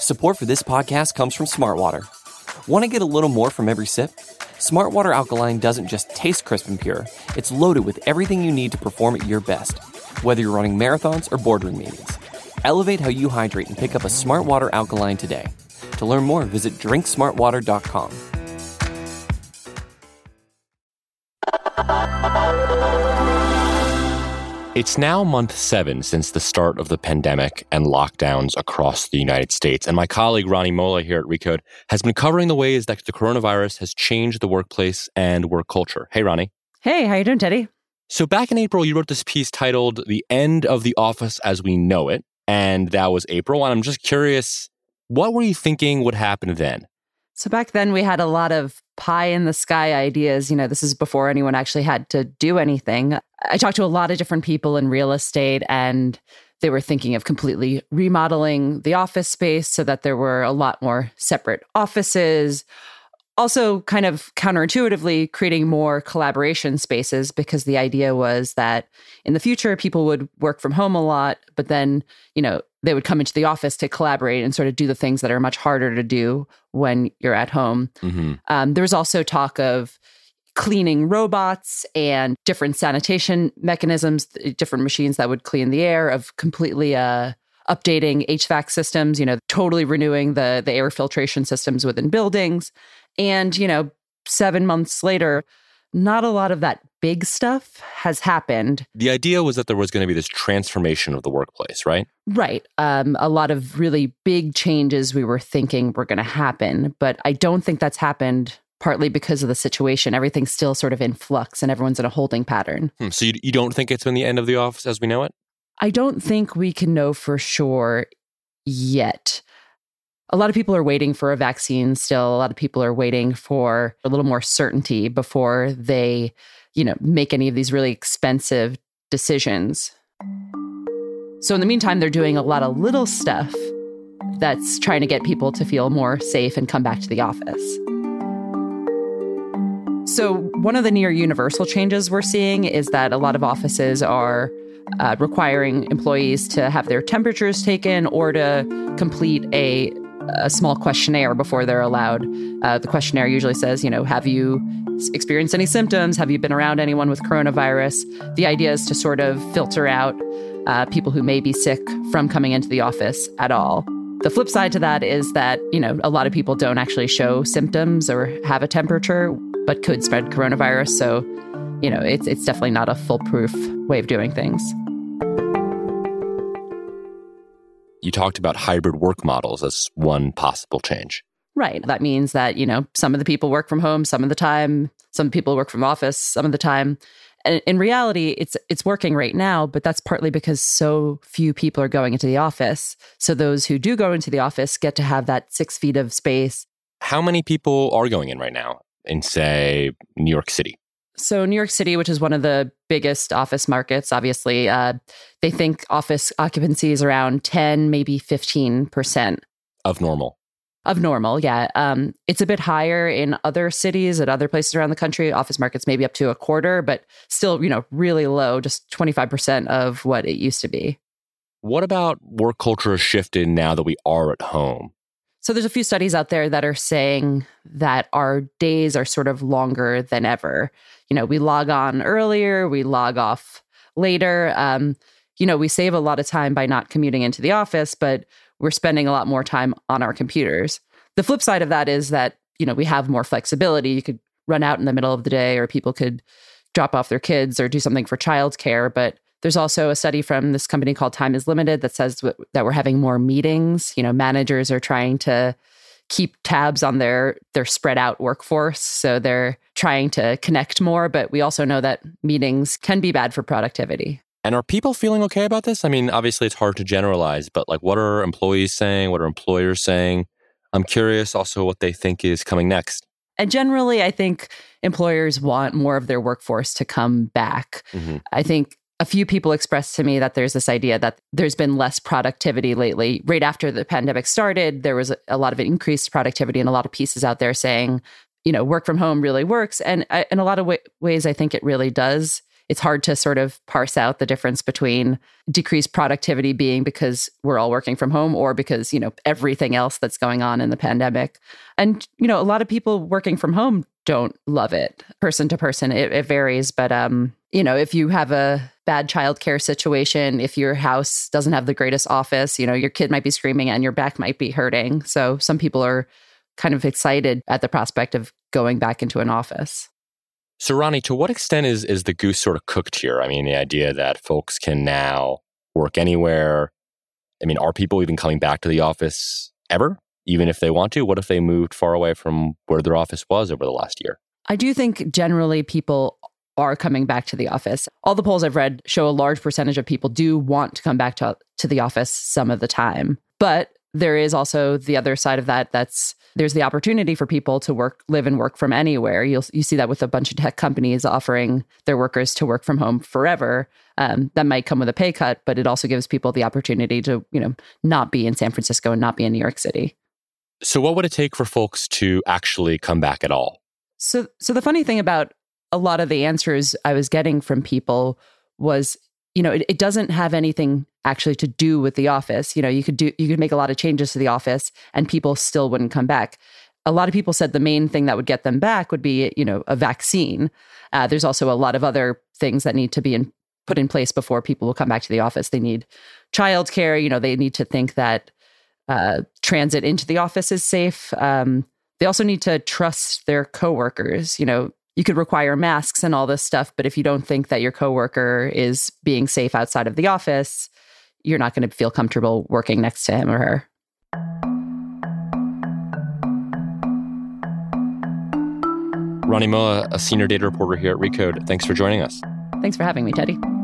Support for this podcast comes from Smartwater. Want to get a little more from every sip? Smartwater Alkaline doesn't just taste crisp and pure, it's loaded with everything you need to perform at your best, whether you're running marathons or boardroom meetings. Elevate how you hydrate and pick up a Smartwater Alkaline today. To learn more, visit drinksmartwater.com. It's now month 7 since the start of the pandemic and lockdowns across the United States. And my colleague, Ronnie Mola here at Recode, has been covering the ways that the coronavirus has changed the workplace and work culture. Hey, Ronnie. Hey, how you doing, Teddy? So back in April, you wrote this piece titled The End of the Office as We Know It. And that was April. And I'm just curious, what were you thinking would happen then? So back then we had a lot of pie in the sky ideas. This is before anyone actually had to do anything. I talked to a lot of different people in real estate, and they were thinking of completely remodeling the office space so that there were a lot more separate offices. Also, kind of counterintuitively, creating more collaboration spaces, because the idea was that in the future, people would work from home a lot, but then, they would come into the office to collaborate and sort of do the things that are much harder to do when you're at home. Mm-hmm. There was also talk of cleaning robots and different sanitation mechanisms, different machines that would clean the air, of completely updating HVAC systems, totally renewing the air filtration systems within buildings. And, 7 months later, not a lot of that big stuff has happened. The idea was that there was going to be this transformation of the workplace, right? Right. A lot of really big changes we were thinking were going to happen, but I don't think that's happened, partly because of the situation. Everything's still sort of in flux and everyone's in a holding pattern. So you don't think it's been the end of the office as we know it? I don't think we can know for sure yet. A lot of people are waiting for a vaccine still. A lot of people are waiting for a little more certainty before they, make any of these really expensive decisions. So in the meantime, they're doing a lot of little stuff that's trying to get people to feel more safe and come back to the office. So one of the near universal changes we're seeing is that a lot of offices are requiring employees to have their temperatures taken or to complete a small questionnaire before they're allowed. The questionnaire usually says, have you experienced any symptoms? Have you been around anyone with coronavirus? The idea is to sort of filter out people who may be sick from coming into the office at all. The flip side to that is that, a lot of people don't actually show symptoms or have a temperature, but could spread coronavirus. So, it's definitely not a foolproof way of doing things. You talked about hybrid work models as one possible change. Right. That means that, some of the people work from home some of the time, some people work from office some of the time. And in reality, it's working right now, but that's partly because so few people are going into the office. So those who do go into the office get to have that 6 feet of space. How many people are going in right now in, say, New York City? So New York City, which is one of the biggest office markets, obviously, they think office occupancy is around 10, maybe 15%. Of normal. Of normal, yeah. It's a bit higher in other cities and other places around the country. Office markets maybe up to a quarter, but still, really low, just 25% of what it used to be. What about work culture has shifted now that we are at home? So there's a few studies out there that are saying that our days are sort of longer than ever. We log on earlier, we log off later. We save a lot of time by not commuting into the office, but we're spending a lot more time on our computers. The flip side of that is that, we have more flexibility. You could run out in the middle of the day, or people could drop off their kids or do something for childcare. But there's also a study from this company called Time is Limited that says that we're having more meetings. Managers are trying to keep tabs on their spread out workforce. So they're trying to connect more. But we also know that meetings can be bad for productivity. And are people feeling okay about this? I mean, obviously it's hard to generalize, but what are employees saying? What are employers saying? I'm curious also what they think is coming next. And generally, I think employers want more of their workforce to come back. Mm-hmm. I think a few people expressed to me that there's this idea that there's been less productivity lately. Right after the pandemic started, there was a lot of increased productivity and a lot of pieces out there saying, work from home really works. And in a lot of ways, I think it really does. it's hard to sort of parse out the difference between decreased productivity being because we're all working from home or because, everything else that's going on in the pandemic. And, a lot of people working from home don't love it. Person to person, it varies. But, if you have a bad childcare situation, if your house doesn't have the greatest office, your kid might be screaming and your back might be hurting. So some people are kind of excited at the prospect of going back into an office. So Ronnie, to what extent is the goose sort of cooked here? I mean, the idea that folks can now work anywhere. I mean, are people even coming back to the office ever, even if they want to? What if they moved far away from where their office was over the last year? I do think generally people are coming back to the office. All the polls I've read show a large percentage of people do want to come back to the office some of the time. But there is also the other side of that. There's the opportunity for people to live and work from anywhere. You see that with a bunch of tech companies offering their workers to work from home forever. That might come with a pay cut, but it also gives people the opportunity to, not be in San Francisco and not be in New York City. So what would it take for folks to actually come back at all? So the funny thing about a lot of the answers I was getting from people was, it doesn't have anything actually to do with the office. You could make a lot of changes to the office and people still wouldn't come back. A lot of people said the main thing that would get them back would be, a vaccine. There's also a lot of other things that need to be put in place before people will come back to the office. They need childcare. They need to think that transit into the office is safe. They also need to trust their coworkers. You could require masks and all this stuff, but if you don't think that your coworker is being safe outside of the office, you're not going to feel comfortable working next to him or her. Ronnie Molla, a senior data reporter here at Recode. Thanks for joining us. Thanks for having me, Teddy.